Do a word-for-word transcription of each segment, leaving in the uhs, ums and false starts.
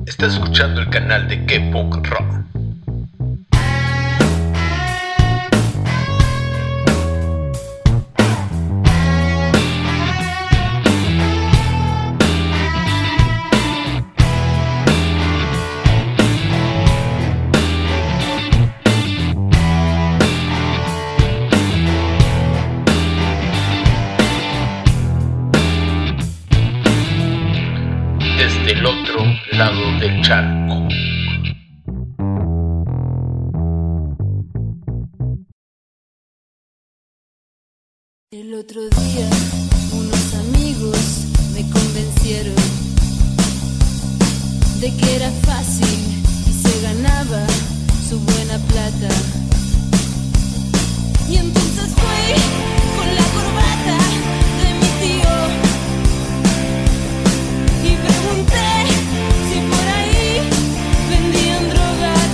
Estás escuchando el canal de K-Punk Rock. Desde el otro lado del charco. El otro día unos amigos me convencieron de que era fácil y se ganaba su buena plata. Y entonces fui con la corbata de mi tío y pregunté si por ahí vendían drogas.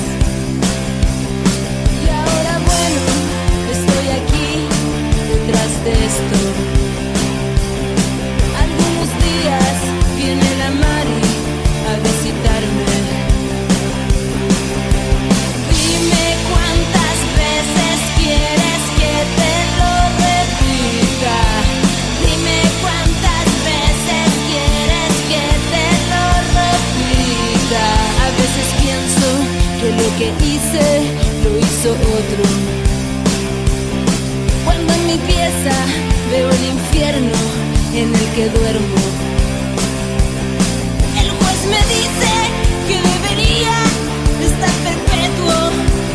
Y ahora bueno, estoy aquí detrás de esto. Algunos días viene la Mari a visitarme. Dime cuántas veces quieres que te lo repita. Dime cuántas veces quieres que te lo repita. A veces pienso que lo que hice lo hizo otro. Cuando en mi pieza veo el infierno en el que duermo, el juez me dice que debería estar perpetuo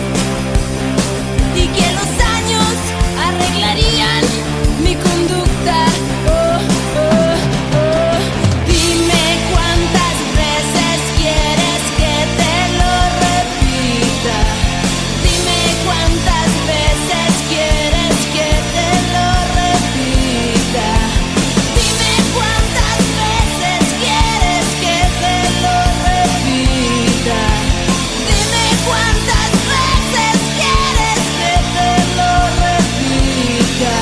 y que los años arreglarían mi conducta. Oh, oh, oh. Dime cuántas veces quieres que te lo repita. Dime cuántas veces quieres que te lo repita. Dime cuántas veces quieres que te lo repita. Dime cuántas veces quieres que te lo repita.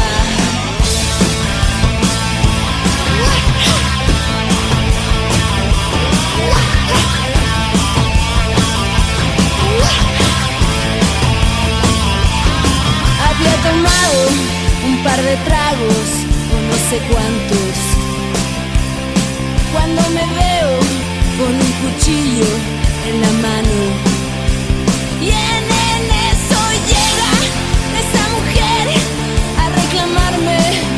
Había tomado un par de tragos o no sé cuántos, cuando me veo con un cuchillo en la mano. Y en, en eso llega esa mujer a reclamarme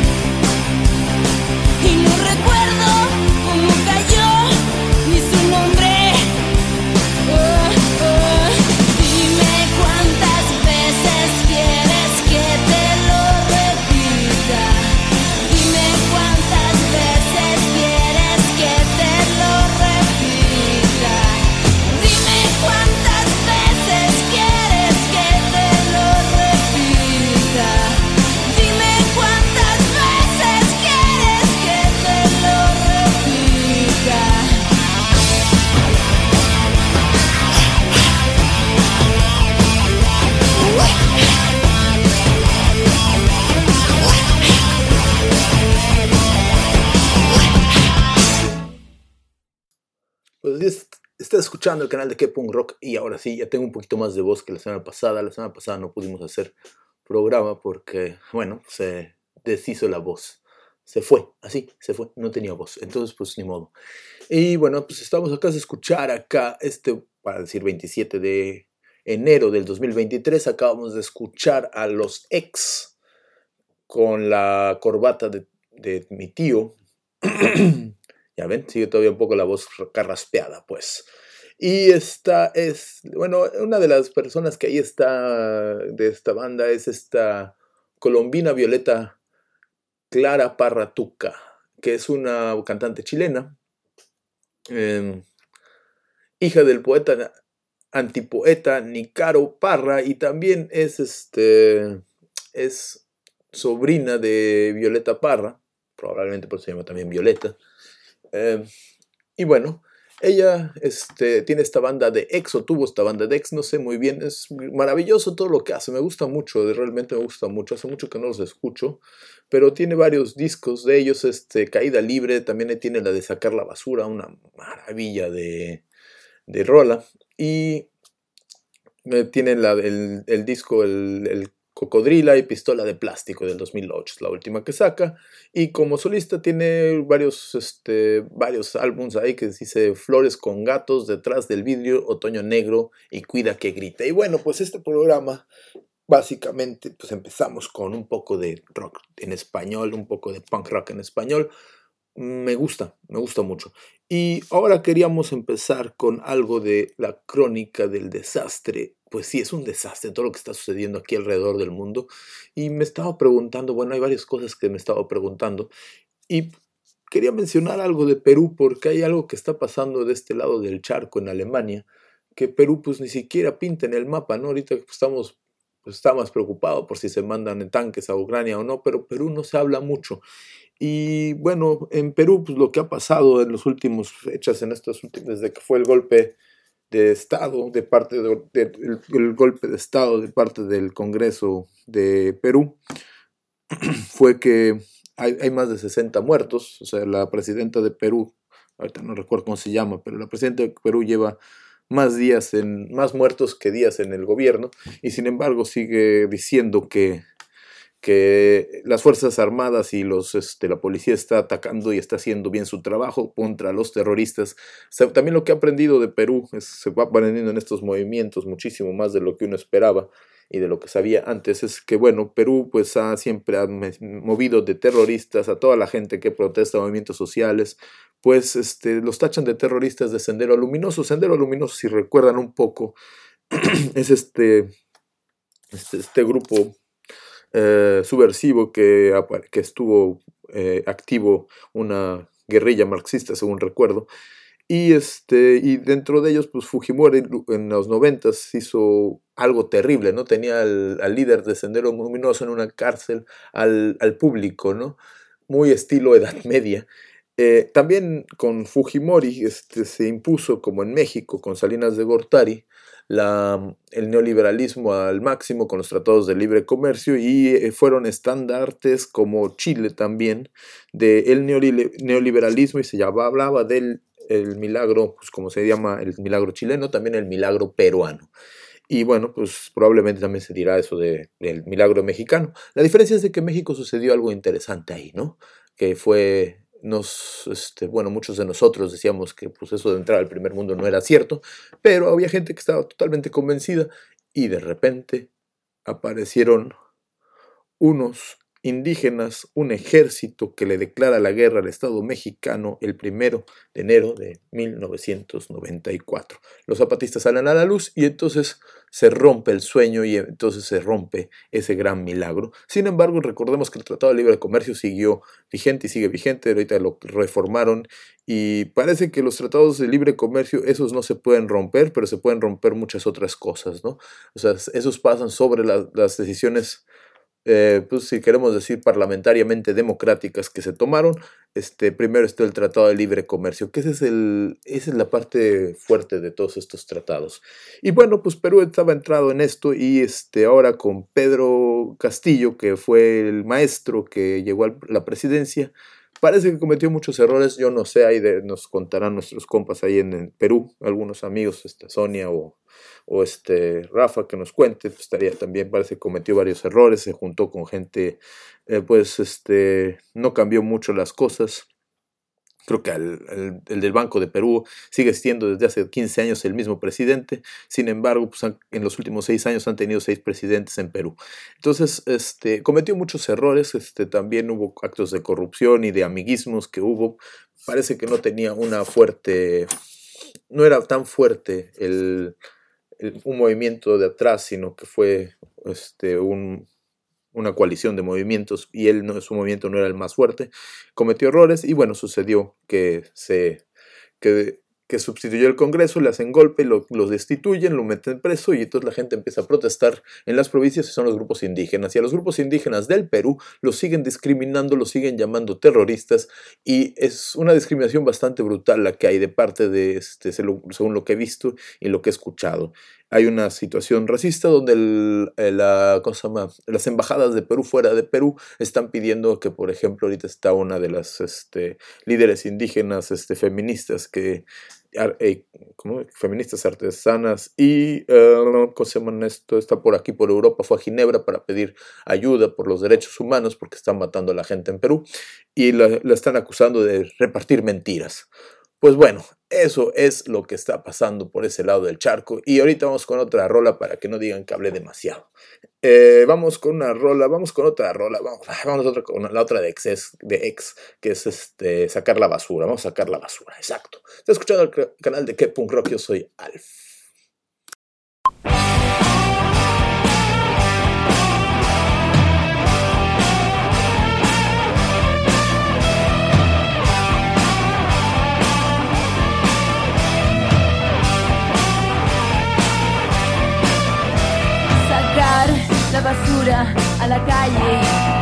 y no recuerdo cómo cayó ni su nombre. Oh, oh. Dime cuántas veces quieres que te lo repita. Dime cuántas veces quieres que te lo repita. Dime cuántas veces quieres que te lo repita. Dime cuántas veces quieres que te lo repita. Pues es- está escuchando el canal de K-Punk Rock y ahora sí, ya tengo un poquito más de voz que la semana pasada. La semana pasada no pudimos hacer programa porque, bueno, se deshizo la voz. Se fue, así, se fue, no tenía voz. Entonces, pues ni modo. Y bueno, pues estamos acá a escuchar acá, este, para decir veintisiete de enero del dos mil veintitrés, acabamos de escuchar a los Ex con la corbata de, de mi tío. Ya ven, sigue todavía un poco la voz carraspeada, pues. Y esta es, bueno, una de las personas que ahí está de esta banda es esta colombina Violeta Clara Parra Tuca, que es una cantante chilena, eh, hija del poeta antipoeta Nicaro Parra, y también es, este, es sobrina de Violeta Parra, probablemente por eso se llama también Violeta. Eh, y bueno, ella este, tiene esta banda de ex, o tuvo esta banda de ex, no sé muy bien, es maravilloso todo lo que hace, me gusta mucho, realmente me gusta mucho, hace mucho que no los escucho, pero tiene varios discos de ellos, este, Caída Libre, también tiene la de Sacar la Basura, una maravilla de, de rola. Y eh, tiene la, el, el disco, el, el Cocodrila y Pistola de Plástico del dos mil ocho, es la última que saca. Y como solista tiene varios, este, varios álbumes ahí que dice Flores con gatos, Detrás del vidrio, Otoño negro y Cuida que grita. Y bueno, pues este programa básicamente pues empezamos con un poco de rock en español, un poco de punk rock en español. Me gusta, me gusta mucho. Y ahora queríamos empezar con algo de la crónica del desastre. Pues sí, es un desastre todo lo que está sucediendo aquí alrededor del mundo. Y me estaba preguntando, bueno, hay varias cosas que me estaba preguntando. Y quería mencionar algo de Perú, porque hay algo que está pasando de este lado del charco en Alemania, que Perú pues ni siquiera pinta en el mapa, ¿no? Ahorita estamos, pues, está más preocupado por si se mandan tanques a Ucrania o no, pero Perú no se habla mucho. Y bueno, en Perú, pues lo que ha pasado en las últimas fechas, en estos últimos, desde que fue el golpe de Estado, de parte de, de, el, el golpe de Estado de parte del Congreso de Perú, fue que hay, hay más de sesenta muertos. O sea, la presidenta de Perú, ahorita no recuerdo cómo se llama, pero la presidenta de Perú lleva más días en, más muertos que días en el gobierno, y sin embargo sigue diciendo que que las Fuerzas Armadas y los, este, la policía está atacando y está haciendo bien su trabajo contra los terroristas. O sea, también lo que ha aprendido de Perú, es, se va aprendiendo en estos movimientos muchísimo más de lo que uno esperaba y de lo que sabía antes, es que bueno, Perú pues ha siempre ha movido de terroristas a toda la gente que protesta, movimientos sociales, pues este, los tachan de terroristas de Sendero Luminoso. Sendero Luminoso, si recuerdan un poco, es este, este, este grupo Eh, subversivo que, que estuvo eh, activo, una guerrilla marxista según recuerdo, y, este, y dentro de ellos pues Fujimori en los noventas hizo algo terrible, ¿no? Tenía al, al líder de Sendero Luminoso en una cárcel al, al público, ¿no? Muy estilo Edad Media. Eh, también con Fujimori este, se impuso, como en México con Salinas de Gortari, La, el neoliberalismo al máximo con los tratados de libre comercio, y eh, fueron estandartes como Chile también del neoliberalismo, y se llamaba, hablaba del el milagro, pues como se llama el milagro chileno, también el milagro peruano. Y bueno, pues probablemente también se dirá eso de, del milagro mexicano. La diferencia es de que en México sucedió algo interesante ahí, ¿no? Que fue... Nos, este, bueno, muchos de nosotros decíamos que pues, eso de entrar al primer mundo no era cierto, pero había gente que estaba totalmente convencida, y de repente aparecieron unos indígenas, un ejército que le declara la guerra al Estado mexicano el primero de enero de mil novecientos noventa y cuatro. Los zapatistas salen a la luz y entonces se rompe el sueño y entonces se rompe ese gran milagro. Sin embargo, recordemos que el Tratado de Libre Comercio siguió vigente y sigue vigente. Ahorita lo reformaron y parece que los tratados de libre comercio, esos no se pueden romper, pero se pueden romper muchas otras cosas, ¿no? O sea, esos pasan sobre la, las decisiones, Eh, pues si queremos decir parlamentariamente democráticas que se tomaron. Este, primero está el Tratado de Libre Comercio, que ese es el, esa es la parte fuerte de todos estos tratados. Y bueno, pues Perú estaba entrado en esto, y este, ahora con Pedro Castillo, que fue el maestro que llegó a la presidencia, parece que cometió muchos errores. Yo no sé, ahí de, nos contarán nuestros compas ahí en, en Perú, algunos amigos, este, Sonia o, o este Rafa, que nos cuente. Pues estaría también, parece que cometió varios errores, se juntó con gente, eh, pues este, no cambió mucho las cosas. Creo que el, el, el del Banco de Perú sigue siendo desde hace quince años el mismo presidente. Sin embargo, pues han, en los últimos seis años han tenido seis presidentes en Perú. Entonces, este, cometió muchos errores. Este, también hubo actos de corrupción y de amiguismos que hubo. Parece que no tenía una fuerte, no era tan fuerte el, el, un movimiento de atrás, sino que fue este, un... una coalición de movimientos, y él, no, su movimiento no era el más fuerte. Cometió errores y bueno, sucedió que se que, que sustituyó el Congreso, le hacen golpe, lo, lo destituyen, lo meten preso, y entonces la gente empieza a protestar en las provincias, y son los grupos indígenas, y a los grupos indígenas del Perú los siguen discriminando, los siguen llamando terroristas, y es una discriminación bastante brutal la que hay de parte de, este, según lo que he visto y lo que he escuchado. hay una situación racista donde el, el, la, ¿cómo se llama? Las embajadas de Perú fuera de Perú están pidiendo que, por ejemplo, ahorita está una de las este, líderes indígenas este, feministas que eh, ¿cómo? feministas artesanas y uh, ¿cómo se llama esto? Está por aquí por Europa, fue a Ginebra para pedir ayuda por los derechos humanos porque están matando a la gente en Perú y la, la están acusando de repartir mentiras. Pues bueno, eso es lo que está pasando por ese lado del charco. Y ahorita vamos con otra rola para que no digan que hablé demasiado. Eh, vamos con una rola, vamos con otra rola, vamos, vamos a otra, con la otra de ex, de ex, que es este, sacar la basura. Vamos a sacar la basura, exacto. Está escuchando el canal de Que Punk Rock, yo soy Alf. La basura a la calle,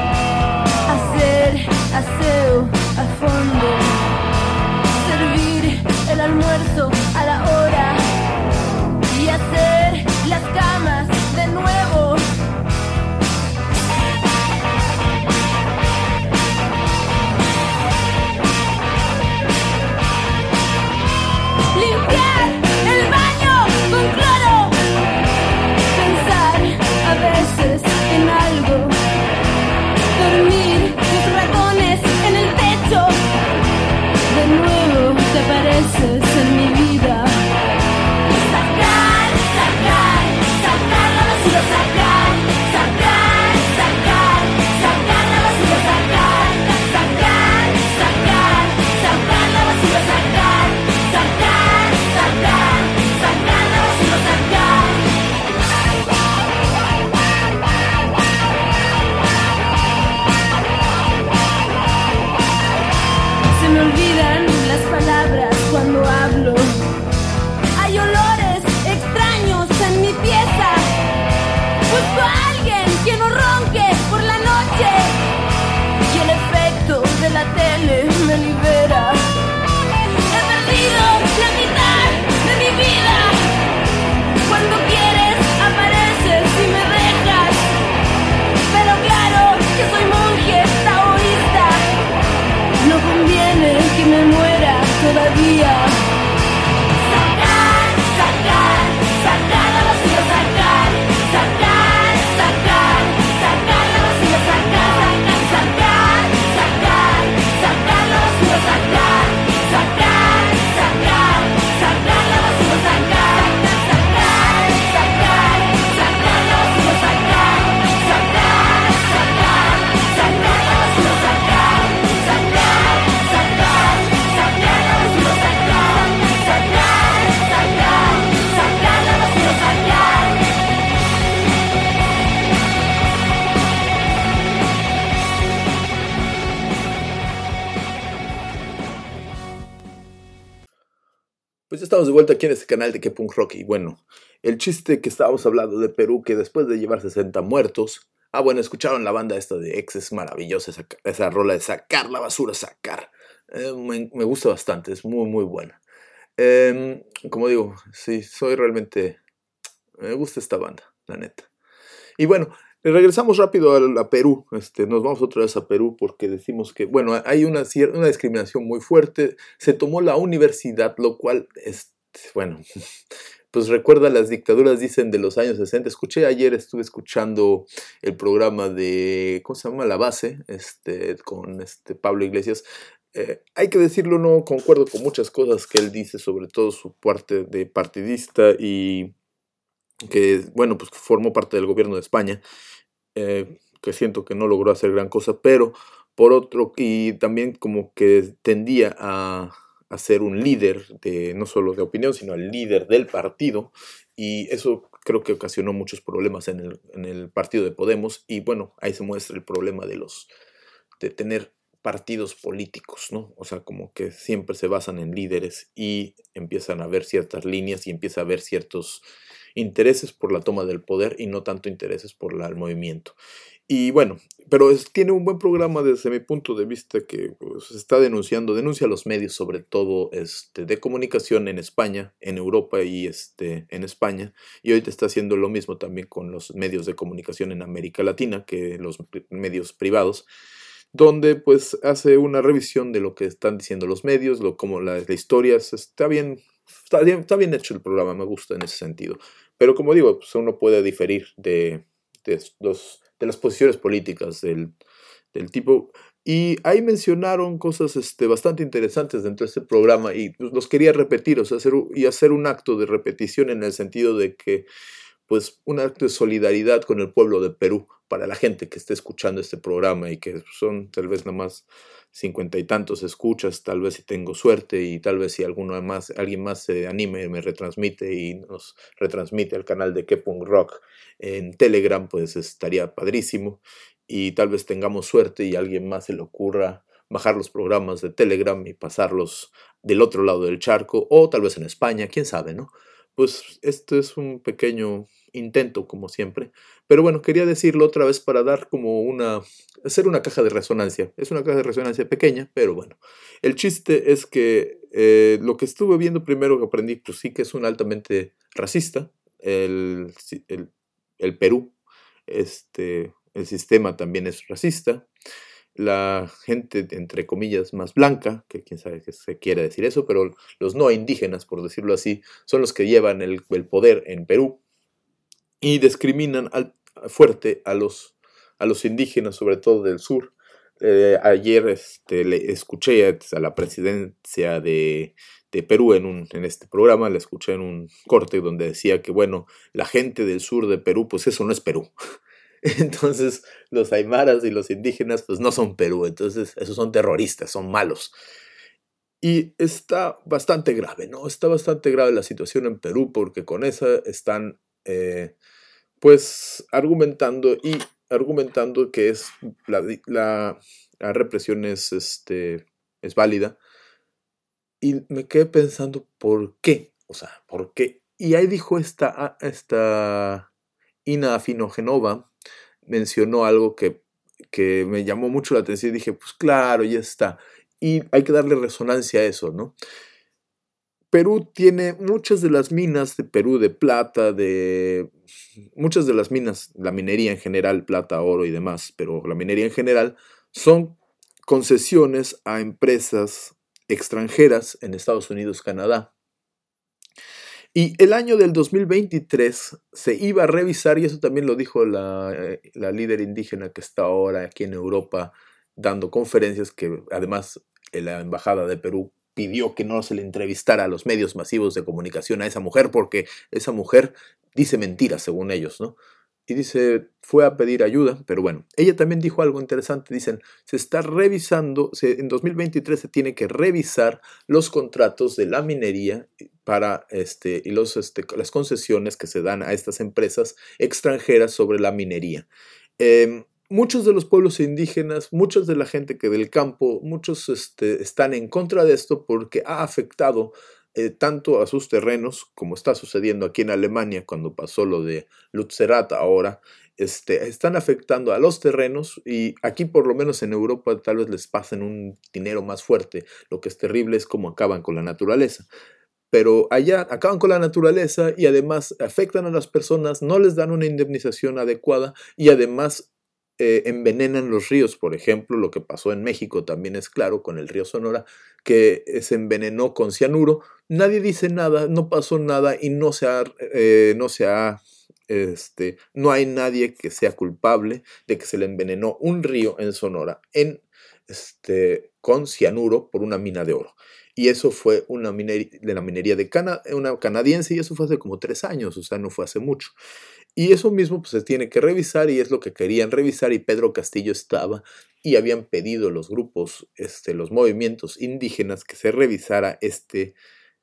hacer aseo a fondo, servir el almuerzo a la hora y hacer las camas de nuevo. Limpiar el baño con cloro, pensar a veces en algo, dormir tus ratones en el techo, de nuevo te apareces en mi vida. Sacar, sacar, sacar la basura, sacar, sacar, sacar, sacar la basura, sacar, sacar, sacar, sacar la basura, sacar, sacar, sacar, sacar la basura, sacar. Se me olvidan las palabras cuando hablo. Hay olores extraños en mi pieza. Busco a alguien que no ronque por la noche. Y el efecto de la tele me libera. He perdido la mitad de mi vida. Cuando quieres apareces y me dejas. Pero claro que soy monje taoísta. No conviene que me muera todavía. Sacar, sacar, sacar la basura, sacar, sacar, sacar, sacar la basura, sacar, sacar, sacar, sacar la basura, sacar, sacar, sacar, sacar la basura, sacar, sacar, sacar, sacar la basura, sacar, sacar, sacar, sacar la basura, sacar, sacar, sacar, sacar la basura, sacar, sacar, sacar, sacar la basura, sacar. Pues ya estamos de vuelta aquí en este canal de Que Punk Rock. Y bueno, el chiste que estábamos hablando de Perú, que después de llevar sesenta muertos. Ah, bueno, escucharon la banda esta de Ex, es maravillosa esa, esa rola de sacar la basura, sacar. Eh, me, me gusta bastante, es muy, muy buena. Eh, como digo, sí, soy realmente... Me gusta esta banda, la neta. Y bueno, regresamos rápido a, a Perú. Este, nos vamos otra vez a Perú porque decimos que, bueno, hay una, una discriminación muy fuerte. Se tomó la universidad, lo cual es, bueno, pues recuerda las dictaduras, dicen, de los años sesenta. Escuché ayer, estuve escuchando el programa de, ¿cómo se llama? La Base, este, con este Pablo Iglesias. Eh, hay que decirlo, no concuerdo con muchas cosas que él dice, sobre todo su parte de partidista y que, bueno, pues formó parte del gobierno de España, eh, que siento que no logró hacer gran cosa, pero por otro, y también como que tendía a, a ser un líder, de no solo de opinión, sino el líder del partido, y eso creo que ocasionó muchos problemas en el, en el partido de Podemos, y bueno, ahí se muestra el problema de los, de tener partidos políticos, ¿no? O sea, como que siempre se basan en líderes y empiezan a haber ciertas líneas y empieza a haber ciertos intereses por la toma del poder y no tanto intereses por la, el movimiento. Y bueno, pero es- tiene un buen programa desde mi punto de vista que pues, está denunciando, denuncia a los medios sobre todo este, de comunicación en España, en Europa y este, en España. Y ahorita está haciendo lo mismo también con los medios de comunicación en América Latina, que los pri- medios privados, donde pues hace una revisión de lo que están diciendo los medios, lo, como la, la historia, se- está bien, está bien, está bien hecho el programa, me gusta en ese sentido. Pero como digo, pues uno puede diferir de, de los, de las posiciones políticas del, del tipo. Y ahí mencionaron cosas este, bastante interesantes dentro de este programa y pues, los quería repetir, o sea, hacer, u- y hacer un acto de repetición en el sentido de que pues un acto de solidaridad con el pueblo de Perú para la gente que esté escuchando este programa y que son tal vez nada más cincuenta y tantos escuchas, tal vez si tengo suerte y tal vez si alguno más, alguien más se anime y me retransmite y nos retransmite al canal de K-Punk Rock en Telegram, pues estaría padrísimo y tal vez tengamos suerte y a alguien más se le ocurra bajar los programas de Telegram y pasarlos del otro lado del charco o tal vez en España, quién sabe, ¿no? Pues esto es un pequeño intento, como siempre. Pero bueno, quería decirlo otra vez para dar como una, hacer una caja de resonancia. Es una caja de resonancia pequeña, pero bueno. El chiste es que eh, lo que estuve viendo primero que aprendí, pues sí que es un altamente racista. El, si- el, el Perú, este, el sistema también es racista. La gente, entre comillas, más blanca, que quién sabe qué se quiere decir eso, pero los no indígenas, por decirlo así, son los que llevan el, el poder en Perú y discriminan al, fuerte a los, a los indígenas, sobre todo del sur. Eh, ayer este, le escuché a la presidencia de, de Perú en, un, en este programa, le escuché en un corte donde decía que, bueno, la gente del sur de Perú, pues eso no es Perú. Entonces, los aymaras y los indígenas, pues no son Perú, entonces esos son terroristas, son malos. Y está bastante grave, ¿no? Está bastante grave la situación en Perú porque con esa están eh, pues argumentando y argumentando que es la, la, la represión es, este, es válida. Y me quedé pensando, ¿por qué? O sea, ¿por qué? Y ahí dijo esta, esta Ina Afinogenova, mencionó algo que, que me llamó mucho la atención y dije, pues claro, ya está. Y hay que darle resonancia a eso, ¿no? Perú tiene muchas de las minas de Perú de plata, de muchas de las minas, la minería en general, plata, oro y demás, pero la minería en general son concesiones a empresas extranjeras en Estados Unidos, Canadá. Y el año del dos mil veintitrés se iba a revisar, y eso también lo dijo la, eh, la líder indígena que está ahora aquí en Europa dando conferencias, que además eh, la Embajada de Perú pidió que no se le entrevistara a los medios masivos de comunicación a esa mujer, porque esa mujer dice mentiras, según ellos, ¿no? Y dice, fue a pedir ayuda, pero bueno, ella también dijo algo interesante, dicen, se está revisando, se, en dos mil veintitrés se tiene que revisar los contratos de la minería para este, y los, este, las concesiones que se dan a estas empresas extranjeras sobre la minería. Eh, muchos de los pueblos indígenas, muchos de la gente que del campo, muchos este, están en contra de esto porque ha afectado eh, tanto a sus terrenos, como está sucediendo aquí en Alemania cuando pasó lo de Lützerath ahora, este, están afectando a los terrenos y aquí por lo menos en Europa tal vez les pasen un dinero más fuerte. Lo que es terrible es cómo acaban con la naturaleza. Pero allá acaban con la naturaleza y además afectan a las personas, no les dan una indemnización adecuada y además eh, envenenan los ríos. Por ejemplo, lo que pasó en México también es claro con el río Sonora, que se envenenó con cianuro. Nadie dice nada, no pasó nada y no se ha, eh, no se ha este, no hay nadie que sea culpable de que se le envenenó un río en Sonora en, este, con cianuro por una mina de oro. Y eso fue una minería, de la minería de Cana, una canadiense, y eso fue hace como tres años, o sea, no fue hace mucho. Y eso mismo pues, se tiene que revisar, y es lo que querían revisar, y Pedro Castillo estaba, y habían pedido los grupos, este, los movimientos indígenas, que se revisara este,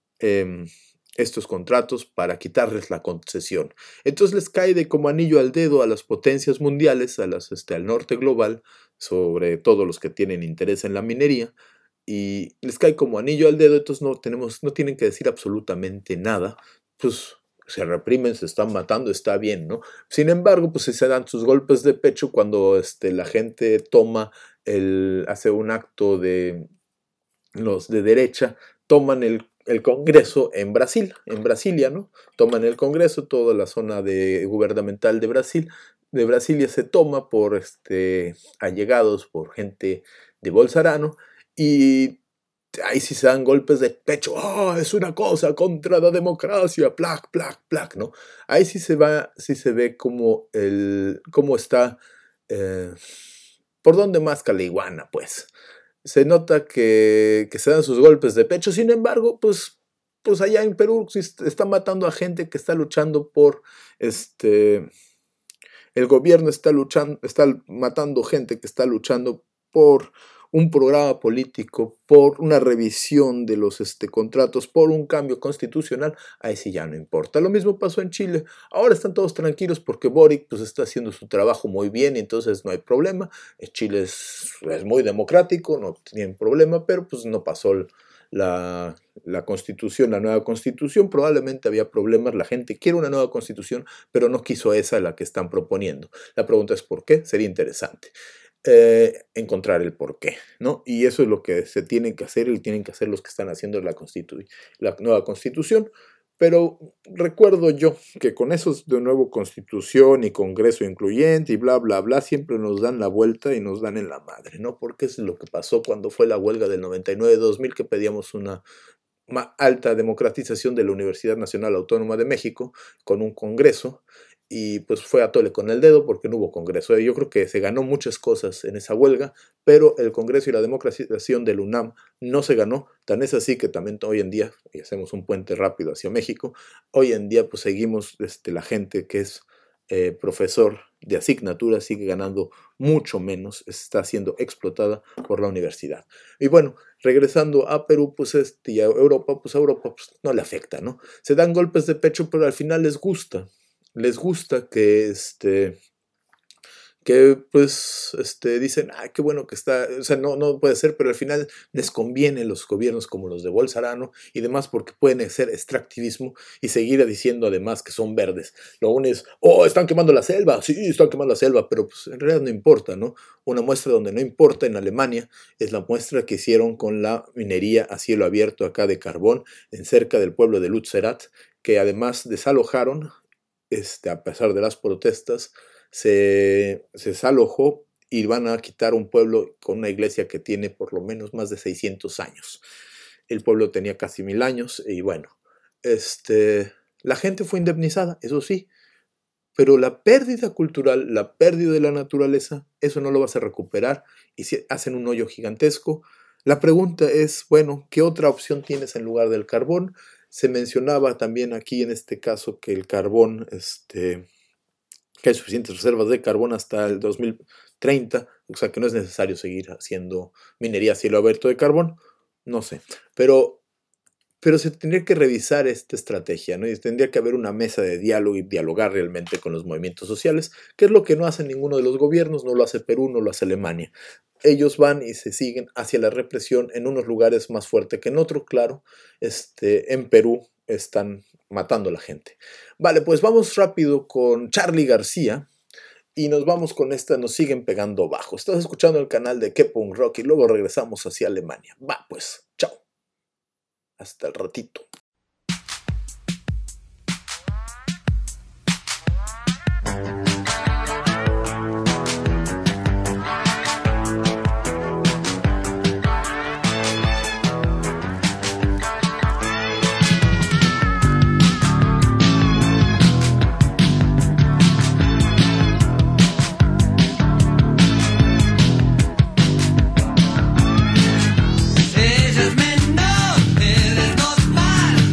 eh, estos contratos para quitarles la concesión. Entonces les cae de como anillo al dedo a las potencias mundiales, a las, este, al norte global, sobre todo los que tienen interés en la minería, y les cae como anillo al dedo, entonces no, tenemos, no tienen que decir absolutamente nada, pues se reprimen, se están matando, está bien, ¿no? Sin embargo, pues se dan sus golpes de pecho cuando este, la gente toma, el, hace un acto de los de derecha, toman el, el Congreso en Brasil, en Brasilia, ¿no? Toman el Congreso, toda la zona de, gubernamental de Brasil, de Brasilia se toma por este, allegados, por gente de Bolsonaro, y ahí sí se dan golpes de pecho. ¡Oh, es una cosa contra la democracia! ¡Plac, plac, plac! ¿No? Ahí sí se, va, sí se ve cómo, el, cómo está, eh, por dónde masca la iguana, pues. Se nota que, que se dan sus golpes de pecho. Sin embargo, pues, pues allá en Perú sí están matando a gente que está luchando por... este El gobierno está, luchando, está matando gente que está luchando por un programa político, por una revisión de los este, contratos, por un cambio constitucional. Ahí sí ya no importa. Lo mismo pasó en Chile. Ahora están todos tranquilos porque Boric pues, está haciendo su trabajo muy bien y entonces no hay problema. Chile es, es muy democrático, no tienen problema, pero pues no pasó la, la constitución, la nueva constitución. Probablemente había problemas, la gente quiere una nueva constitución, pero no quiso esa la que están proponiendo. La pregunta es ¿por qué? Sería interesante. Eh, encontrar el porqué, ¿no? Y eso es lo que se tiene que hacer y tienen que hacer los que están haciendo la, constitu- la nueva constitución. Pero recuerdo yo que con esos de nuevo constitución y congreso incluyente y bla, bla, bla, siempre nos dan la vuelta y nos dan en la madre, ¿no? Porque es lo que pasó cuando fue la huelga del noventa y nueve dos mil, que pedíamos una alta democratización de la Universidad Nacional Autónoma de México con un congreso. Y pues fue a tole con el dedo porque no hubo congreso. Yo creo que se ganó muchas cosas en esa huelga, pero el congreso y la democratización del UNAM no se ganó. Tan es así que también hoy en día, y hacemos un puente rápido hacia México, hoy en día pues seguimos, este, la gente que es eh, profesor de asignatura sigue ganando mucho menos, está siendo explotada por la universidad. Y bueno, regresando a Perú pues este, y a Europa, pues a Europa pues, no le afecta, ¿no? Se dan golpes de pecho, pero al final les gusta. Les gusta que, este, que pues, este, dicen, ay, qué bueno que está, o sea, no, no puede ser, pero al final les conviene los gobiernos como los de Bolsonaro y demás porque pueden hacer extractivismo y seguir diciendo además que son verdes. Lo único es, oh, están quemando la selva, sí, están quemando la selva, pero pues en realidad no importa, ¿no? Una muestra donde no importa en Alemania es la muestra que hicieron con la minería a cielo abierto acá de carbón en cerca del pueblo de Lützerath, que además desalojaron. Este, a pesar de las protestas, se, se desalojó y van a quitar un pueblo con una iglesia que tiene por lo menos más de seiscientos años. El pueblo tenía casi mil años y bueno, este, la gente fue indemnizada, eso sí, pero la pérdida cultural, la pérdida de la naturaleza, eso no lo vas a recuperar y si hacen un hoyo gigantesco. La pregunta es, bueno, ¿qué otra opción tienes en lugar del carbón? Se mencionaba también aquí en este caso que el carbón, este, que hay suficientes reservas de carbón hasta el dos mil treinta, o sea que no es necesario seguir haciendo minería a cielo abierto de carbón, no sé, pero, pero se tendría que revisar esta estrategia, ¿no? Y tendría que haber una mesa de diálogo y dialogar realmente con los movimientos sociales, que es lo que no hace ninguno de los gobiernos, no lo hace Perú, no lo hace Alemania. Ellos van y se siguen hacia la represión en unos lugares más fuerte que en otros, claro. Este, en Perú están matando a la gente. Vale, pues vamos rápido con Charly García y nos vamos con esta, nos siguen pegando bajo. Estás escuchando el canal de Que Punk Rock y luego regresamos hacia Alemania. Va, pues, chao. Hasta el ratito. Ella es menor, él es normal.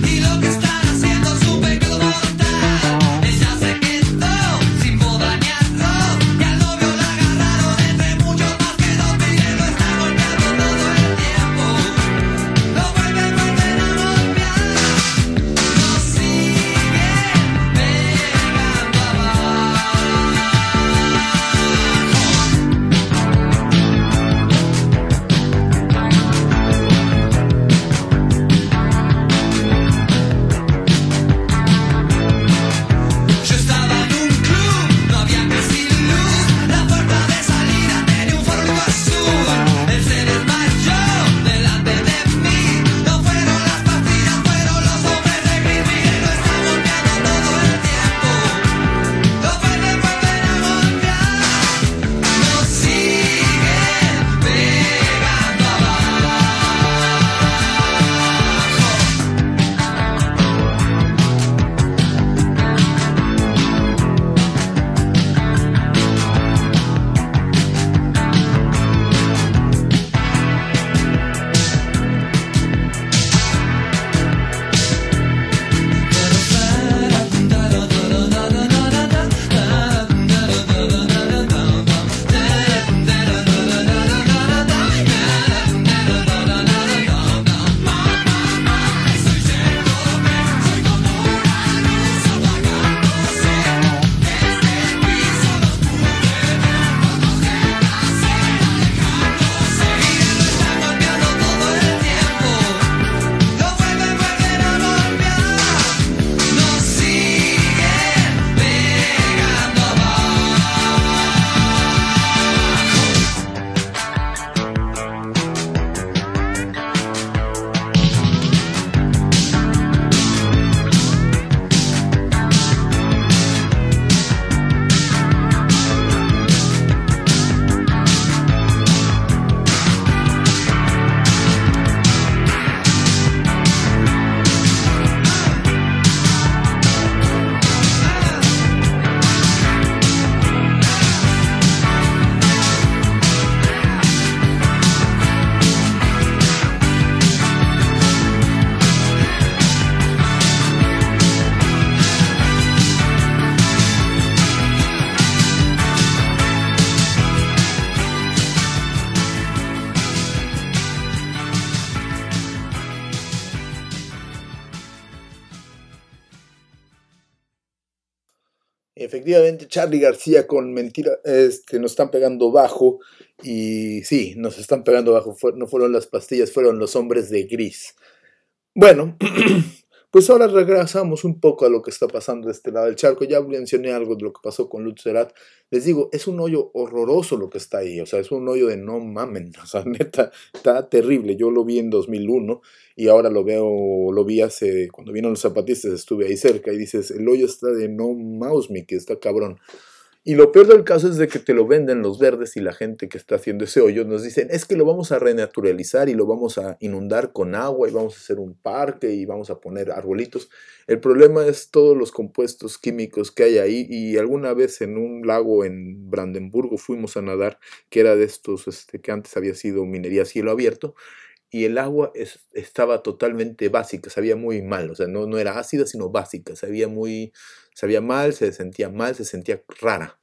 Efectivamente, Charly García con Mentira, este, nos están pegando bajo. Y sí, nos están pegando bajo. Fue, no fueron las pastillas, fueron los hombres de gris. Bueno, pues ahora regresamos un poco a lo que está pasando de este lado del charco. Ya mencioné algo de lo que pasó con Lutz Serrat. Les digo, es un hoyo horroroso lo que está ahí. O sea, es un hoyo de no mamen. O sea, neta, está terrible. Yo lo vi en dos mil uno y ahora lo veo, lo vi hace, cuando vino los zapatistas, estuve ahí cerca y dices, el hoyo está de no mouse me, que está cabrón. Y lo peor del caso es de que te lo venden los verdes y la gente que está haciendo ese hoyo nos dicen, es que lo vamos a renaturalizar y lo vamos a inundar con agua y vamos a hacer un parque y vamos a poner arbolitos. El problema es todos los compuestos químicos que hay ahí, y alguna vez en un lago en Brandenburgo fuimos a nadar, que era de estos este, que antes había sido minería a cielo abierto, y el agua es, estaba totalmente básica, sabía muy mal, o sea, no, no era ácida, sino básica, sabía muy, sabía mal, se sentía mal, se sentía rara.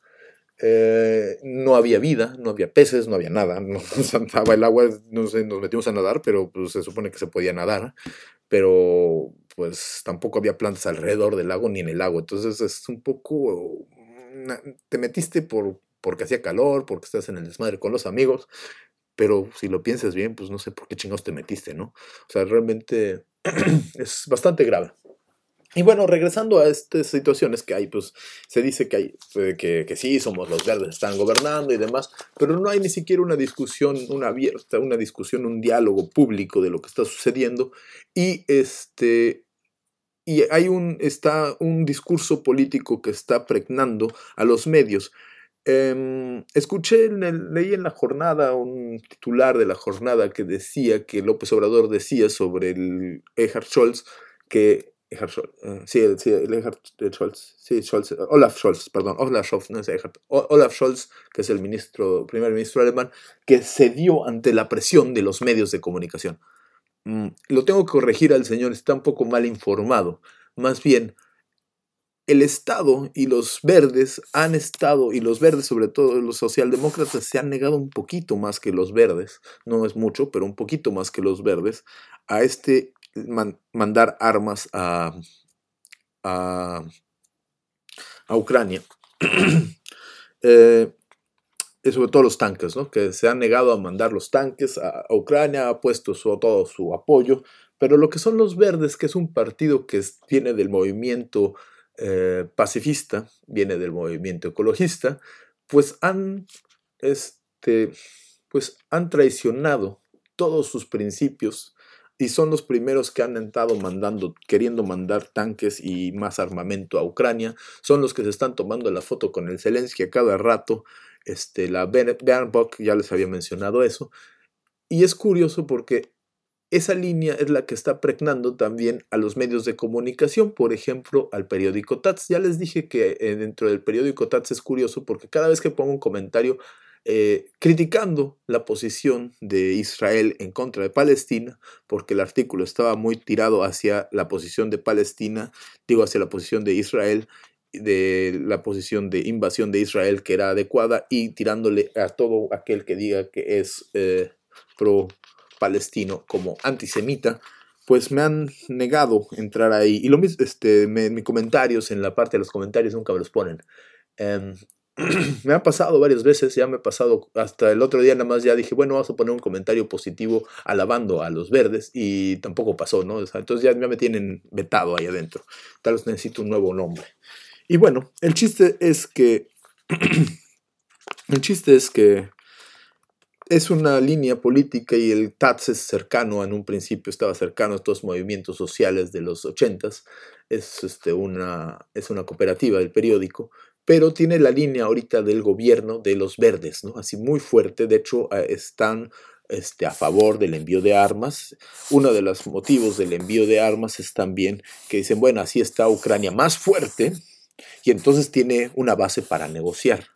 Eh, no había vida, no había peces, no había nada, no, estaba el agua, no sé, nos metimos a nadar, pero pues, se supone que se podía nadar, pero pues tampoco había plantas alrededor del lago ni en el lago, entonces es un poco, te metiste por, porque hacía calor, porque estás en el desmadre con los amigos, pero si lo piensas bien, pues no sé por qué chingados te metiste, ¿no? O sea, realmente es bastante grave. Y bueno, regresando a estas situaciones que hay, pues se dice que, hay, eh, que, que sí, somos los verdes, están gobernando y demás, pero no hay ni siquiera una discusión, una abierta, una discusión, un diálogo público de lo que está sucediendo, y este... Y hay un, está un discurso político que está pregnando a los medios. Eh, escuché, en el, leí en la jornada un titular de la jornada que decía, que López Obrador decía sobre el Gerhard Scholz, que Gerhard Scholz, uh, sí, el, sí, el Gerhard Scholz, sí, Scholz, Olaf Scholz, perdón, Olaf Scholz, no es Gerhard, Olaf Scholz, que es el ministro, primer ministro alemán, que cedió ante la presión de los medios de comunicación. Mm, lo tengo que corregir al señor, está un poco mal informado, más bien, el Estado y los verdes han estado, y los verdes, sobre todo los socialdemócratas, se han negado un poquito más que los verdes, no es mucho, pero un poquito más que los verdes, a este man, mandar armas a, a, a Ucrania. eh, sobre todo los tanques, ¿no? Que se han negado a mandar los tanques a, a Ucrania, ha puesto su, todo su apoyo, pero lo que son los verdes, que es un partido que es, viene del movimiento Eh, pacifista, viene del movimiento ecologista, pues han, este, pues han traicionado todos sus principios y son los primeros que han estado mandando, queriendo mandar tanques y más armamento a Ucrania, son los que se están tomando la foto con el Zelensky a cada rato, este, la Baerbock, ya les había mencionado eso, y es curioso porque esa línea es la que está pregnando también a los medios de comunicación, por ejemplo, al periódico Taz. Ya les dije que eh, dentro del periódico Taz es curioso porque cada vez que pongo un comentario eh, criticando la posición de Israel en contra de Palestina, porque el artículo estaba muy tirado hacia la posición de Palestina, digo hacia la posición de Israel, de la posición de invasión de Israel que era adecuada, y tirándole a todo aquel que diga que es eh, pro palestino como antisemita, pues me han negado entrar ahí. Y lo mismo, este, me, mis comentarios, en la parte de los comentarios nunca me los ponen. Um, me ha pasado varias veces, ya me ha pasado, hasta el otro día nada más ya dije, bueno, vamos a poner un comentario positivo alabando a los verdes, y tampoco pasó, ¿no? O sea, entonces ya, ya me tienen vetado ahí adentro. Tal vez necesito un nuevo nombre. Y bueno, el chiste es que el chiste es que es una línea política, y el Taz es cercano, en un principio estaba cercano a estos movimientos sociales de los ochentas, es, este, una, es una cooperativa del periódico, pero tiene la línea ahorita del gobierno de los verdes, ¿no? Así muy fuerte, de hecho están este, a favor del envío de armas. Uno de los motivos del envío de armas es también que dicen, bueno, así está Ucrania más fuerte, y entonces tiene una base para negociar.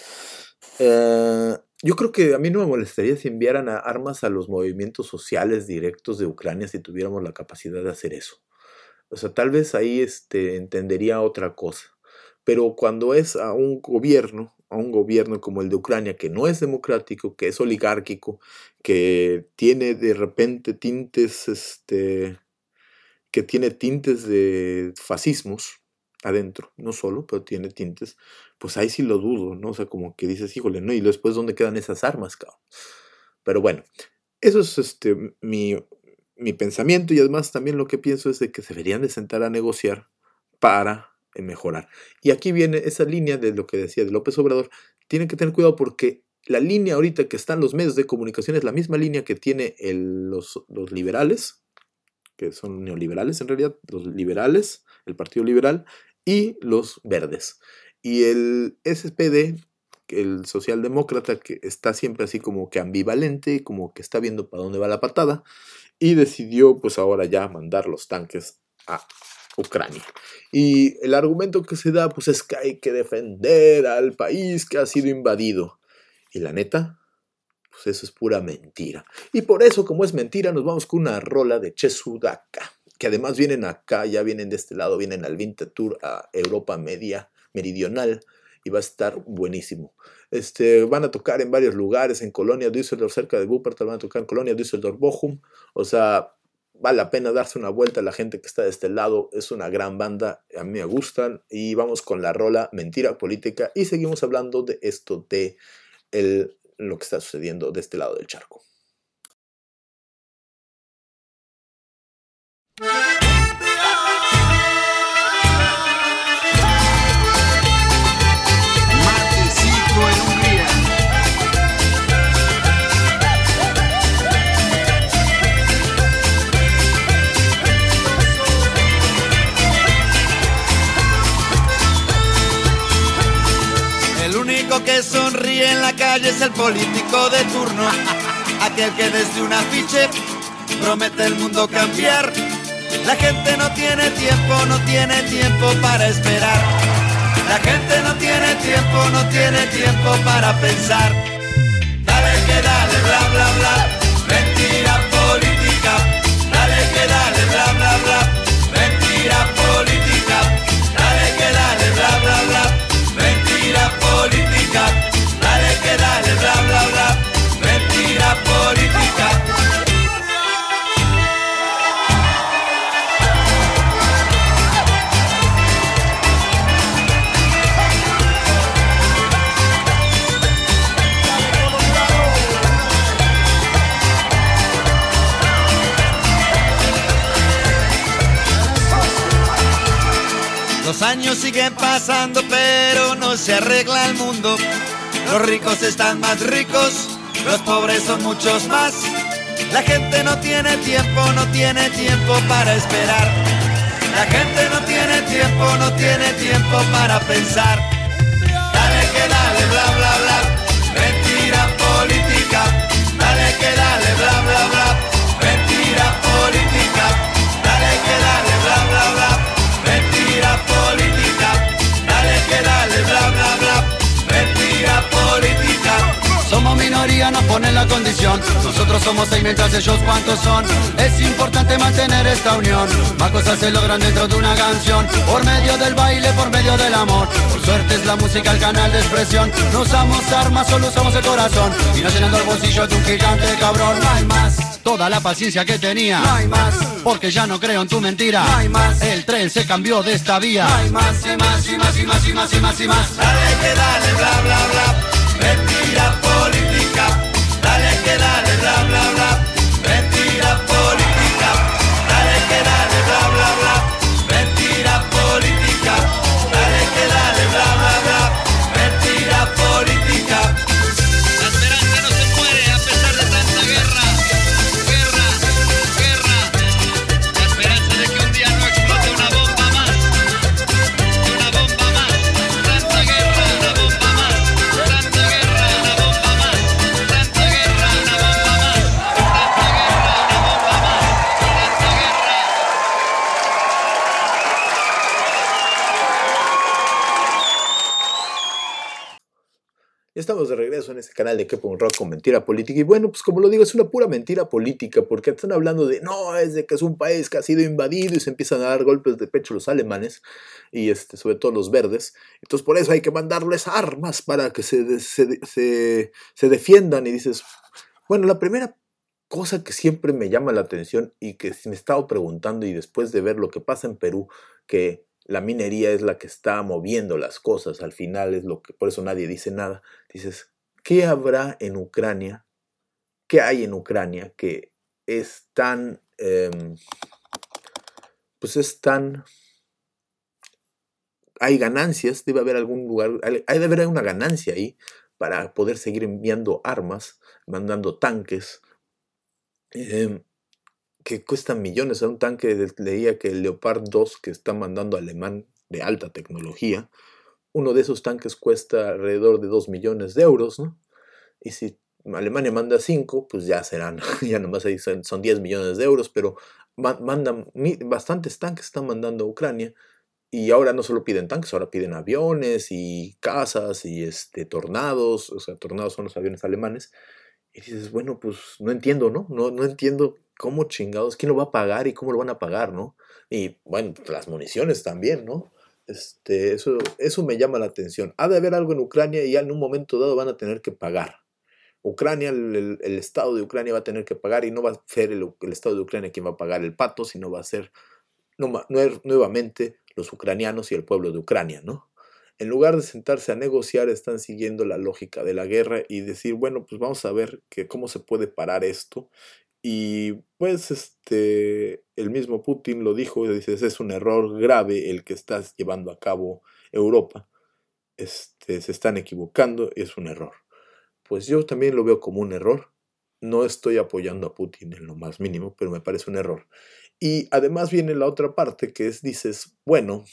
Eh... Yo creo que a mí no me molestaría si enviaran a armas a los movimientos sociales directos de Ucrania, si tuviéramos la capacidad de hacer eso. O sea, tal vez ahí este, entendería otra cosa. Pero cuando es a un gobierno, a un gobierno como el de Ucrania, que no es democrático, que es oligárquico, que tiene de repente tintes, este, que tiene tintes de fascismos, adentro, no solo, pero tiene tintes, pues ahí sí lo dudo, ¿no? O sea, como que dices, híjole, ¿no? Y después, ¿dónde quedan esas armas, cabrón? Pero bueno, eso es este, mi, mi pensamiento, y además también lo que pienso es de que se deberían de sentar a negociar para mejorar. Y aquí viene esa línea de lo que decía de López Obrador. Tienen que tener cuidado porque la línea ahorita que están los medios de comunicación es la misma línea que tiene el, los, los liberales, que son neoliberales en realidad, los liberales, el Partido Liberal y los verdes. Y el S P D, el socialdemócrata, que está siempre así como que ambivalente, como que está viendo para dónde va la patada, y decidió pues ahora ya mandar los tanques a Ucrania. Y el argumento que se da pues es que hay que defender al país que ha sido invadido. Y la neta, pues eso es pura mentira. Y por eso, como es mentira, nos vamos con una rola de Che Sudaka, que además vienen acá, ya vienen de este lado, vienen al Vinta Tour a Europa Media, Meridional, y va a estar buenísimo. Este, van a tocar en varios lugares, en Colonia Düsseldorf, cerca de Wuppertal, van a tocar en Colonia Düsseldorf, Bochum, o sea, vale la pena darse una vuelta. La gente que está de este lado es una gran banda, a mí me gustan, y vamos con la rola Mentira Política, y seguimos hablando de esto, de el, lo que está sucediendo de este lado del charco. Que sonríe en la calle es el político de turno, aquel que desde un afiche promete el mundo cambiar. La gente no tiene tiempo, no tiene tiempo para esperar. La gente no tiene tiempo, no tiene tiempo para pensar. Dale que dale, bla bla bla, mentira política. Dale que dale, bla bla bla, mentira política. Dale que dale, bla bla bla, mentira política. Dale que dale, bla bla bla, mentira política. Los años siguen pasando, pero no se arregla el mundo. Los ricos están más ricos, los pobres son muchos más. La gente no tiene tiempo, no tiene tiempo para esperar. La gente no tiene tiempo, no tiene tiempo para pensar. Dale que dale, bla bla bla, mentira política. Dale que dale, bla bla bla, mentira política. Dale que dale, bla bla bla, mentira política. Dale que dale, bla bla bla, mentira política. Somos minoría, nos ponen la condición. Nosotros somos seis mientras ellos cuántos son. Es importante mantener esta unión. Más cosas se logran dentro de una canción. Por medio del baile, por medio del amor. Por suerte es la música el canal de expresión. No usamos armas, solo usamos el corazón. Y no llenando el bolsillo de un gigante cabrón. No hay más, toda la paciencia que tenía. No hay más, porque ya no creo en tu mentira. No hay más, el tren se cambió de esta vía. No hay más, y más, y más, y más, y más, y más, y más. Dale que dale, bla, bla, bla, mentira política. Dale que dale, bla, bla, bla, mentira política. Dale que dale, bla, bla, bla, mentira política. Dale que dale, bla, bla, bla, mentira política. La esperanza no se muere a pesar de tanta guerra. Guerra, guerra. La esperanza de que un día no explote una bomba más. Una bomba más. Tanta guerra, una bomba más. Tanta guerra, una bomba más. Tanta guerra, una bomba más. Tanta guerra, una bomba más. Tanta guerra. Ya estamos de regreso en este canal de Kepo Rock con Mentira Política. Y bueno, pues como lo digo, es una pura mentira política, porque están hablando de, no, es de que es un país que ha sido invadido, y se empiezan a dar golpes de pecho los alemanes, y este, sobre todo los verdes. Entonces por eso hay que mandarles armas para que se, se, se, se defiendan. Y dices, bueno, la primera cosa que siempre me llama la atención y que me he estado preguntando, y después de ver lo que pasa en Perú, que la minería es la que está moviendo las cosas, al final es lo que, por eso nadie dice nada. Dices, ¿qué habrá en Ucrania? ¿Qué hay en Ucrania que es tan, eh, pues es tan, hay ganancias, debe haber algún lugar, hay, hay de haber una ganancia ahí para poder seguir enviando armas, mandando tanques, eh, que cuestan millones. A un tanque leía que el Leopard dos que está mandando alemán de alta tecnología, uno de esos tanques cuesta alrededor de dos millones de euros, ¿no? Y si Alemania manda cinco, pues ya serán, ya nomás ahí son, son diez millones de euros, pero mandan bastantes tanques, están mandando a Ucrania. Y ahora no solo piden tanques, ahora piden aviones y casas y este, tornados. O sea, tornados son los aviones alemanes. Y dices, bueno, pues no entiendo, ¿no? No, no entiendo cómo chingados, quién lo va a pagar y cómo lo van a pagar, ¿no? Y bueno, las municiones también, ¿no? Este, eso, eso me llama la atención. Ha de haber algo en Ucrania y ya en un momento dado van a tener que pagar. Ucrania, el, el, el Estado de Ucrania va a tener que pagar y no va a ser el, el Estado de Ucrania quien va a pagar el pato, sino va a ser no, no, nuevamente los ucranianos y el pueblo de Ucrania, ¿no? En lugar de sentarse a negociar, están siguiendo la lógica de la guerra y decir, bueno, pues vamos a ver que, cómo se puede parar esto. Y pues este, el mismo Putin lo dijo, dice, es un error grave el que está llevando a cabo Europa. Este, se están equivocando, es un error. Pues yo también lo veo como un error. No estoy apoyando a Putin en lo más mínimo, pero me parece un error. Y además viene la otra parte que es, dices, bueno,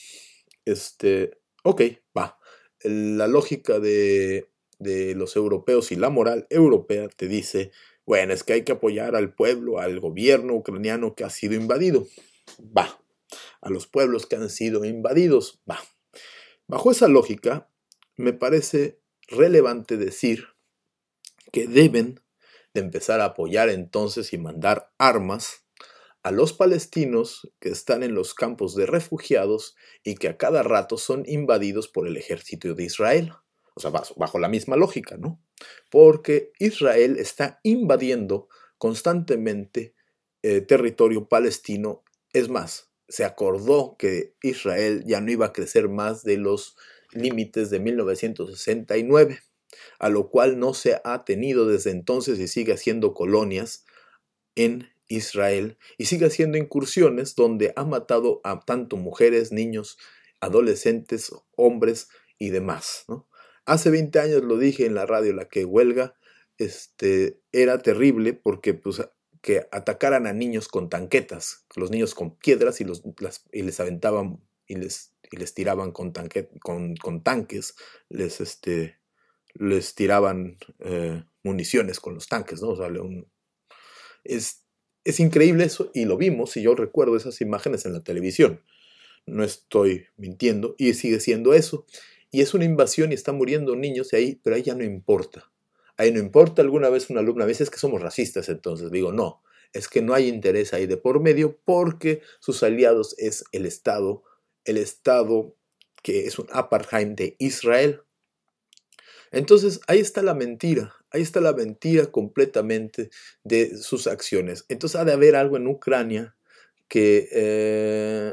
este, ok, va. La lógica de, de los europeos y la moral europea te dice, bueno, es que hay que apoyar al pueblo, al gobierno ucraniano que ha sido invadido. Va. A los pueblos que han sido invadidos. Va. Bajo esa lógica, me parece relevante decir que deben de empezar a apoyar entonces y mandar armas a los palestinos que están en los campos de refugiados y que a cada rato son invadidos por el ejército de Israel. O sea, bajo la misma lógica, ¿no? Porque Israel está invadiendo constantemente eh, territorio palestino. Es más, se acordó que Israel ya no iba a crecer más de los límites de mil novecientos sesenta y nueve, a lo cual no se ha tenido desde entonces y sigue haciendo colonias en Israel y sigue haciendo incursiones donde ha matado a tanto mujeres, niños, adolescentes, hombres y demás, ¿no? Hace veinte años lo dije en la radio, la que huelga, este, era terrible porque pues, que atacaran a niños con tanquetas, los niños con piedras y, los, las, y les aventaban y les, y les tiraban con, tanque, con, con tanques, les, este, les tiraban eh, municiones con los tanques, ¿no? O sea, un, es, es increíble eso y lo vimos y yo recuerdo esas imágenes en la televisión. No estoy mintiendo y sigue siendo eso. Y es una invasión y están muriendo niños y ahí, pero ahí ya no importa. Ahí no importa. Alguna vez una alumna, a veces es que somos racistas, entonces digo, no, es que no hay interés ahí de por medio porque sus aliados es el Estado, el Estado que es un apartheid de Israel. Entonces ahí está la mentira, ahí está la mentira completamente de sus acciones. Entonces ha de haber algo en Ucrania que, eh,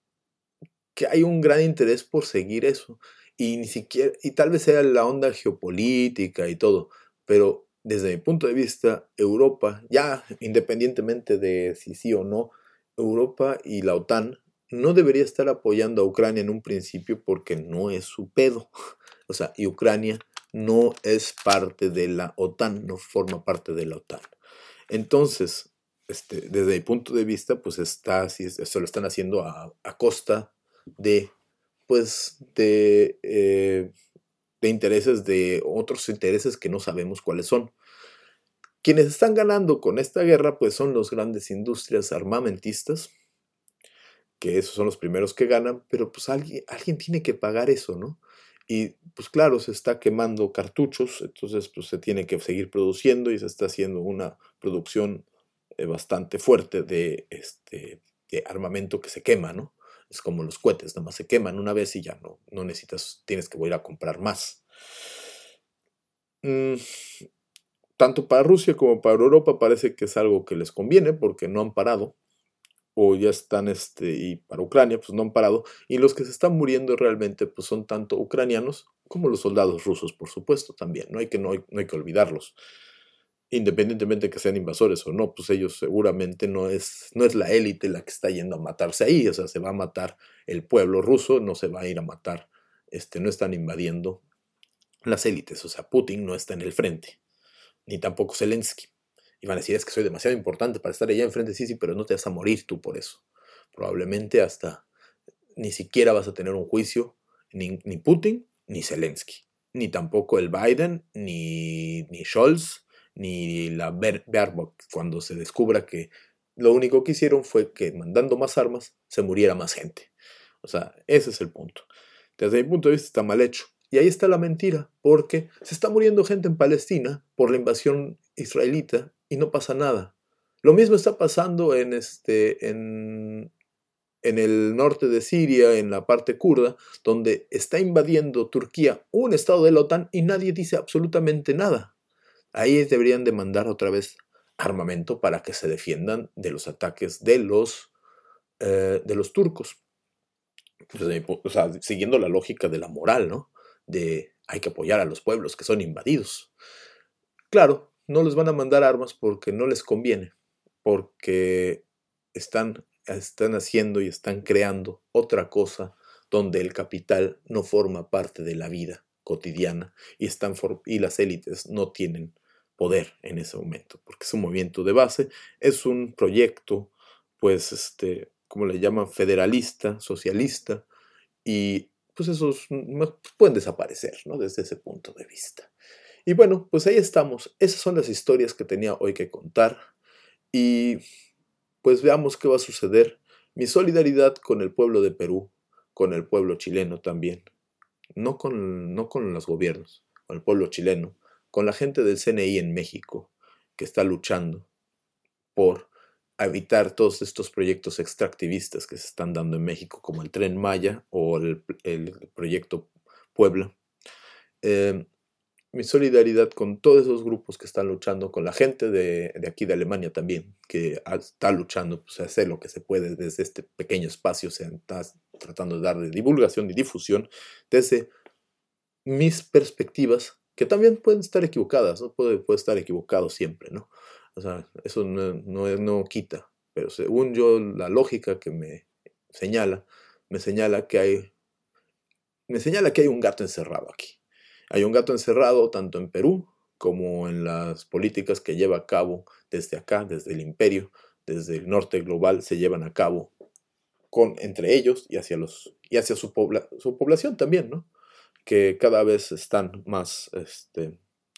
que hay un gran interés por seguir eso. Y ni siquiera, y tal vez sea la onda geopolítica y todo, pero desde mi punto de vista, Europa, ya independientemente de si sí o no, Europa y la OTAN no debería estar apoyando a Ucrania en un principio porque no es su pedo. O sea, y Ucrania no es parte de la OTAN, no forma parte de la OTAN. Entonces, este, desde mi punto de vista, pues está, si esto lo están haciendo a, a costa de pues de, eh, de intereses, de otros intereses que no sabemos cuáles son. Quienes están ganando con esta guerra, pues son las grandes industrias armamentistas, que esos son los primeros que ganan, pero pues alguien, alguien tiene que pagar eso, ¿no? Y pues claro, se está quemando cartuchos, entonces pues se tiene que seguir produciendo y se está haciendo una producción eh, bastante fuerte de, este, de armamento que se quema, ¿no? Es como los cohetes, nada más se queman una vez y ya no, no necesitas, tienes que ir a comprar más. Mm, tanto para Rusia como para Europa parece que es algo que les conviene porque no han parado. o ya están, este, y para Ucrania, pues no han parado, y los que se están muriendo realmente, pues son tanto ucranianos como los soldados rusos, por supuesto, también, no hay que, no hay, no hay que olvidarlos, independientemente de que sean invasores o no, pues ellos seguramente no es, no es la élite la que está yendo a matarse ahí, o sea, se va a matar el pueblo ruso, no se va a ir a matar, este, no están invadiendo las élites, o sea, Putin no está en el frente, ni tampoco Zelensky. Y van a decir, es que soy demasiado importante para estar allá enfrente, sí, sí, pero no te vas a morir tú por eso. Probablemente hasta ni siquiera vas a tener un juicio, ni, ni Putin, ni Zelensky, ni tampoco el Biden, ni, ni Scholz, ni la Baerbock, cuando se descubra que lo único que hicieron fue que mandando más armas se muriera más gente. O sea, ese es el punto. Desde mi punto de vista está mal hecho. Y ahí está la mentira, porque se está muriendo gente en Palestina por la invasión israelita y no pasa nada. Lo mismo está pasando en, este, en, en el norte de Siria, en la parte kurda, donde está invadiendo Turquía un estado de la OTAN y nadie dice absolutamente nada. Ahí deberían de mandar otra vez armamento para que se defiendan de los ataques de los, eh, de los turcos. O sea, siguiendo la lógica de la moral, ¿no? De hay que apoyar a los pueblos que son invadidos. Claro, no les van a mandar armas porque no les conviene, porque están, están haciendo y están creando otra cosa donde el capital no forma parte de la vida cotidiana y, están for- y las élites no tienen poder en ese momento, porque es un movimiento de base, es un proyecto, pues, este, como le llaman, federalista, socialista, y pues esos pueden desaparecer, ¿no? Desde ese punto de vista. Y bueno, pues ahí estamos. Esas son las historias que tenía hoy que contar. Y pues veamos qué va a suceder. Mi solidaridad con el pueblo de Perú, con el pueblo chileno también. No con, no con los gobiernos, con el pueblo chileno, con la gente del C N I en México, que está luchando por evitar todos estos proyectos extractivistas que se están dando en México, como el Tren Maya o el, el proyecto Puebla. Eh, mi solidaridad con todos esos grupos que están luchando, con la gente de, de aquí de Alemania también, que está luchando, pues, a hacer lo que se puede desde este pequeño espacio, se está tratando de dar de divulgación y difusión desde mis perspectivas, que también pueden estar equivocadas, ¿no? Puede, puede estar equivocado siempre, ¿no? O sea, eso no, no, no quita, pero según yo, la lógica que me señala, me señala que hay, me señala que hay un gato encerrado aquí. Hay un gato encerrado tanto en Perú como en las políticas que lleva a cabo desde acá, desde el imperio, desde el norte global, se llevan a cabo con, entre ellos y hacia, los, y hacia su, pobla, su población también, ¿no? Que cada vez están más, este,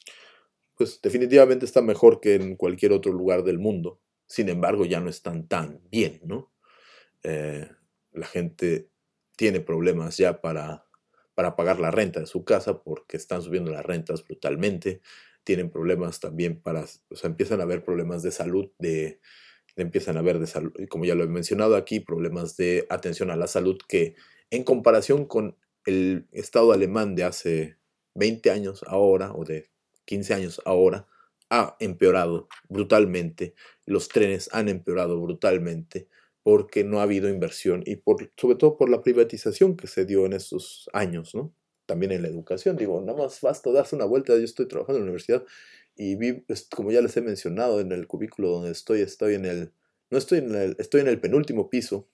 pues definitivamente están mejor que en cualquier otro lugar del mundo. Sin embargo, ya no están tan bien, ¿no? Eh, la gente tiene problemas ya para, para pagar la renta de su casa porque están subiendo las rentas brutalmente. Tienen problemas también para, o sea, empiezan a haber problemas de salud, de, de empiezan a haber, de salud, como ya lo he mencionado aquí, problemas de atención a la salud que en comparación con el Estado alemán de hace veinte años ahora, o de quince años ahora, ha empeorado brutalmente. Los trenes han empeorado brutalmente porque no ha habido inversión y por, sobre todo por la privatización que se dio en estos años, ¿no? También en la educación, digo, nada más basta darse una vuelta. Yo estoy trabajando en la universidad y vi, como ya les he mencionado, en el cubículo donde estoy, estoy en el, no estoy en el, estoy en el penúltimo piso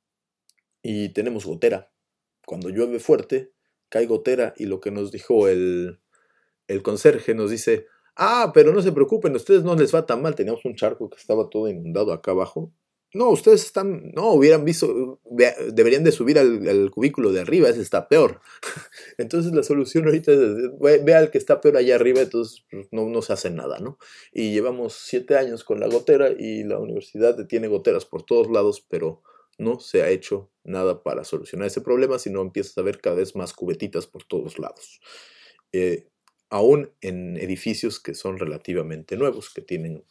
y tenemos gotera. Cuando llueve fuerte, cae gotera y lo que nos dijo el, el conserje nos dice, ah, pero no se preocupen, a ustedes no les va tan mal, teníamos un charco que estaba todo inundado acá abajo. No, ustedes están, no, hubieran visto, deberían de subir al, al cubículo de arriba, ese está peor. Entonces la solución ahorita es, ve, ve al que está peor allá arriba, entonces no, no se hace nada, ¿no? Y llevamos siete años con la gotera y la universidad tiene goteras por todos lados, pero no se ha hecho nada para solucionar ese problema, sino empiezas a ver cada vez más cubetitas por todos lados. Eh, aún en edificios que son relativamente nuevos, que tienen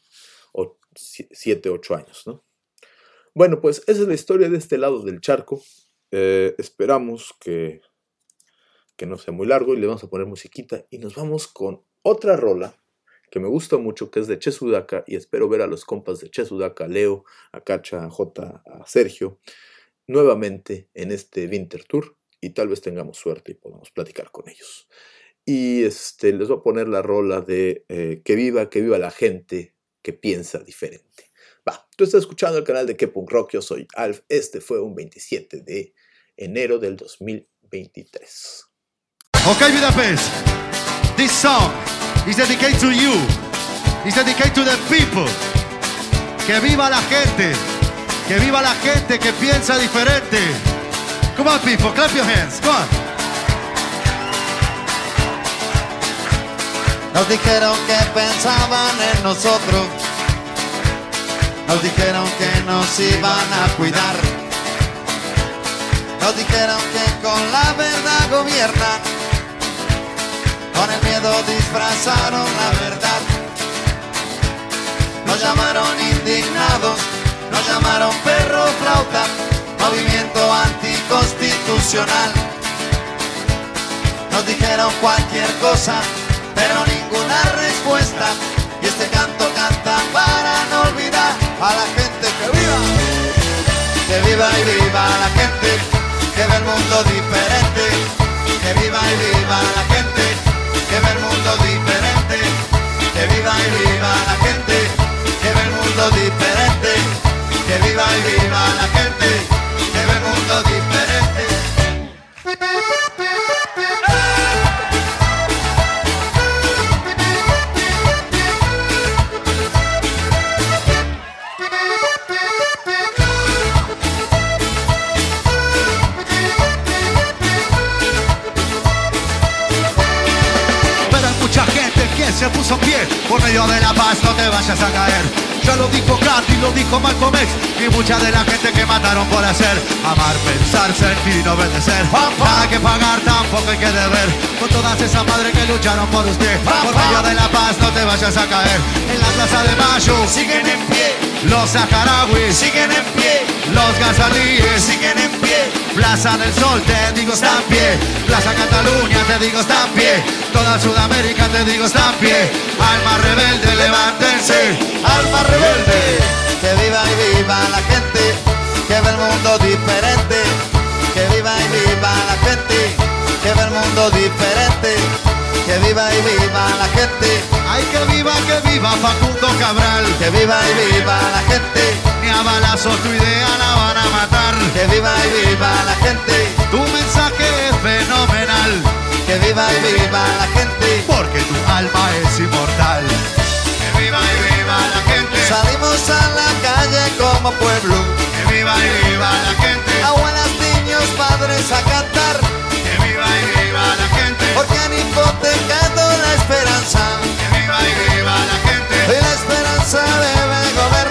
siete, ocho años, ¿no? Bueno, pues esa es la historia de este lado del charco. Eh, esperamos que, que no sea muy largo y le vamos a poner musiquita y nos vamos con otra rola que me gusta mucho, que es de Che Sudaca, y espero ver a los compas de Che Sudaca, a Leo, a Cacha, a Jota, a Sergio, nuevamente en este Winter Tour, y tal vez tengamos suerte y podamos platicar con ellos. Y este, les voy a poner la rola de eh, Que viva, que viva la gente que piensa diferente. Va, tú estás escuchando el canal de Que Punk Rock, yo soy Alf, este fue un veintisiete de enero del dos mil veintitrés. Okay, Budapest, this song is dedicated to you, it's dedicated to the people. Que viva la gente, que viva la gente que piensa diferente. Come on, people, clap your hands, come on. Nos dijeron que pensaban en nosotros, nos dijeron que nos iban a cuidar, nos dijeron que con la verdad gobiernan, con el miedo disfrazaron la verdad. Nos llamaron indignados, nos llamaron perro flauta, movimiento anticonstitucional. Nos dijeron cualquier cosa, pero ninguna respuesta. Y este canto canta para no olvidar a la gente que viva, que viva y viva la gente, que ve el mundo diferente. Que viva y viva la gente, que ve el mundo diferente. Que viva y viva la gente, que ve el mundo diferente. Que viva y viva la gente, que ve el mundo diferente. Se puso en pie, por medio de la paz no te vayas a caer. Ya lo dijo Gandhi, lo dijo Malcolm X, y mucha de la gente que mataron por hacer. Amar, pensar, sentir, no obedecer. Nada hay que pagar, tampoco hay que deber. Con todas esas madres que lucharon por usted. Por medio de la paz no te vayas a caer. En la plaza de Mayo siguen en pie. Los saharauis siguen en pie. Los gazalíes siguen en pie. Plaza del Sol, te digo, está en pie. Plaza Cataluña, te digo, está en pie. Toda Sudamérica, te digo, está en pie. Alma rebelde, levántense. Alma rebelde. Que viva y viva la gente, que ve el mundo diferente. Que viva y viva la gente, que ve el mundo diferente. Que viva y viva la gente. Ay, que viva, que viva Facundo Cabral. Que viva y viva la gente. Ni a balazos tu idea la van a matar. Que viva y viva la gente. Tu mensaje es fenomenal. Que viva y viva la gente, porque tu alma es inmortal. Que viva y viva la gente. Salimos a la calle como pueblo. Que viva y viva la gente. Abuelas, niños, padres a cantar. Que viva y viva la gente. Porque han hipotecado la esperanza. Que viva y viva la gente. Y la esperanza debe gobernar.